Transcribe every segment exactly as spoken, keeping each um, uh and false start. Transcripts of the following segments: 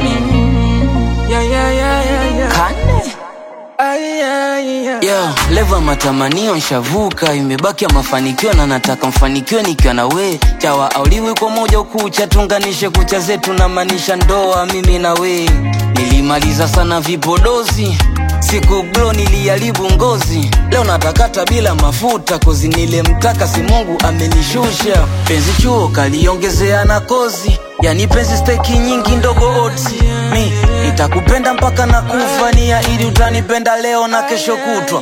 Yeah, yeah, yeah, yeah, yeah. Kane Ay, ay, ay. Yo, leva matamanio nshavuka, imebaki ya mafanikio na nataka mfanikiwe nikiwa na we. Chawa auliwi kwa moja ukucha, tunganishe kucha zetu na manisha ndoa mimi na we. Nilimaliza sana vipodozi, siku glow niliharibu ngozi. Leo natakata bila mafuta, kozi nilemtaka si Mungu amenishusha. Penzi chuo kaliongezea na kozi, yani penzi steki nyingi ndogo oti. Mi nitakupenda mpaka na kufania, ili utanipenda leo na kesho kutwa.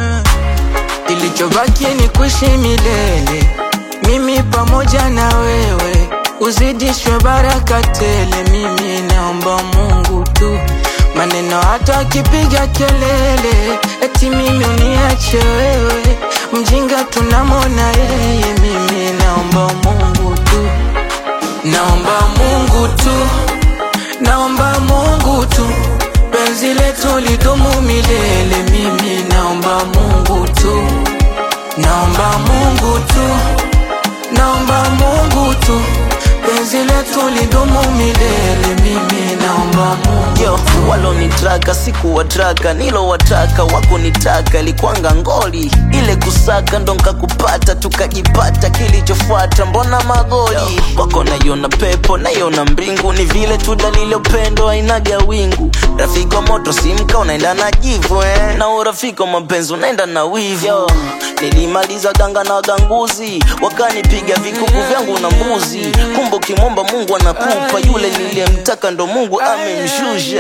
Kilichobaki ni kuishi milele, mimi pamoja na wewe, uzidishwe baraka tele. Mimi naomba Mungu tu, maneno hata akipiga kelele eti mimi uniache wewe, mjinga tunamona yeye. Mimi naomba Mungu tu, naomba Mungu tu, naomba Mungu tu, penzi letu lidumu milele. Mimi naomba Mungu tu, naomba Mungu tu, naomba Mungu tu, penzi letu lidumu milele. Mimi naomba Mungu. Yo, walonitraka siku watraka, nilo wataka wako nitaka. Ilikuanga ngoli ile kusaka, ndo nkakupata tukajipata. Kilichofuata mbona magoli wako, naiona pepo naiona mbingu. Ni vile tu dalili upendo hainaga wingu. Rafiki wa moto simka unaenda na jivu eh. Na urafiki wa mapenzi unaenda na wivu. Yo, nilimaliza ganga na ganguzi, wakanipiga vikuku vyangu na mbuzi. Kumbe kimomba Mungu anakupa, yule niliyemtaka ndo Mungu amemshusha.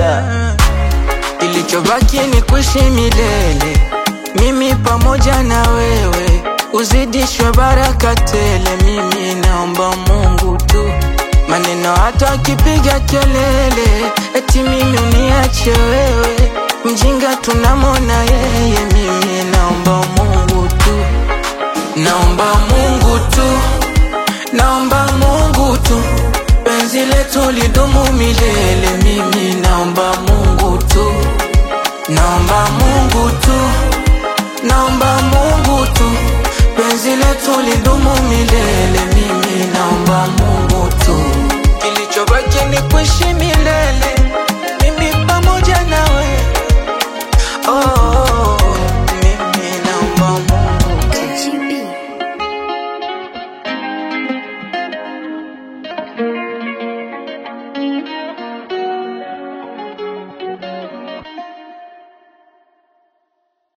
Kilichobaki ni kuishi milele, mimi pamoja na wewe, uzidishwe baraka tele. Mimi naomba Mungu tu, maneno hata akipiga kelele eti mimi uniache wewe, mjinga tunamona yeye. Mimi naomba Mungu tu, naomba Mungu tu, naomba Mungu tu, penzi letu lidumu milele.